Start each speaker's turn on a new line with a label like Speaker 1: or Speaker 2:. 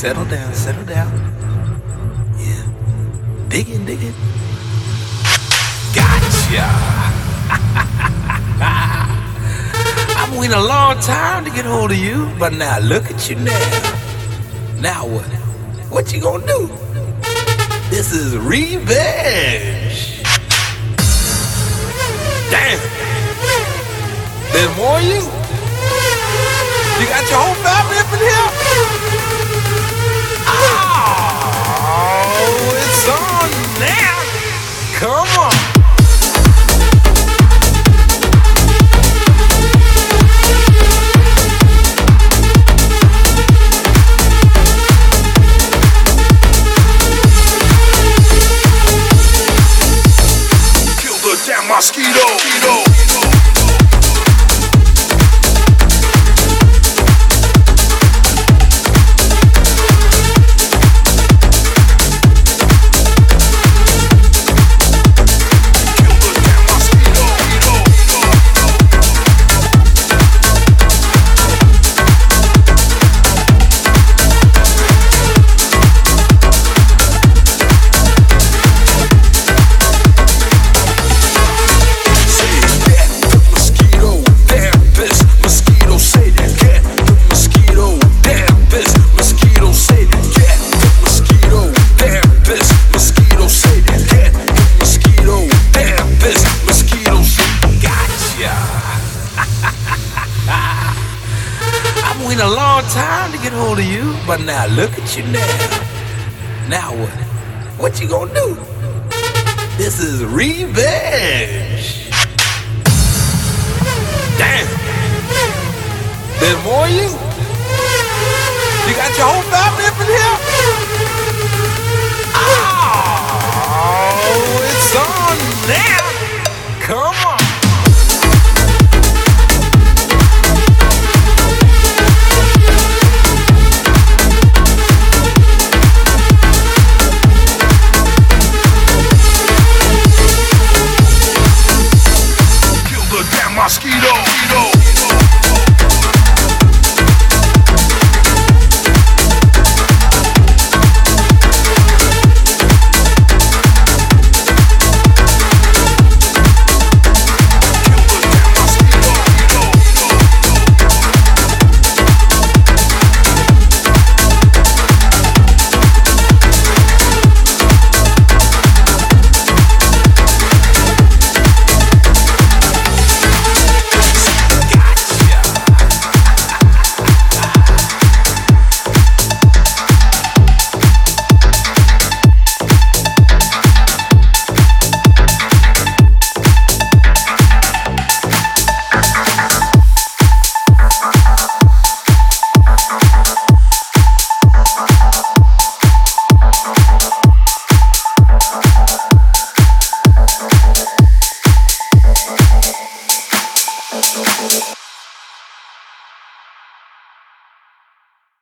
Speaker 1: settle down, settle down. Yeah. Digging, digging. Gotcha. I've waited a long time to get hold of you, but now look at you now. Now what? What you gonna do? This is revenge. Damn. There's more of you? You got your whole family up in here? Oh, it's on now. Come on. Kill the damn mosquito. A long time to get hold of you, but now look at you now. Now what? What you gonna do? This is revenge. Damn. There's more of you? You got your whole family up in here?